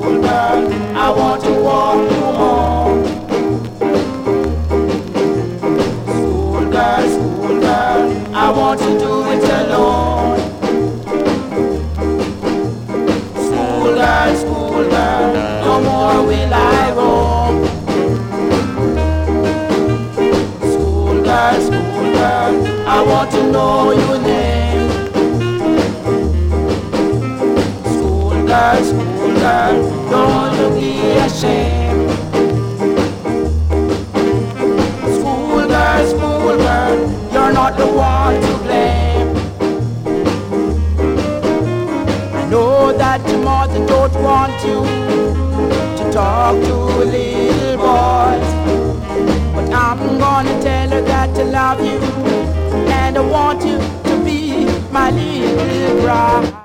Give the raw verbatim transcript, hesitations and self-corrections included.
school girl, I want to walk you home. School girl, school girl, I want to do it alone. School girl, school girl, no more will I roam. School girl, school girl, I want to know your name. School girl, school girl, don't you be ashamed. School girl, school girl, you're not the one to blame. I know that your mother don't want you to talk to little boys, but I'm gonna tell her that I love you and I want you to be my little bride.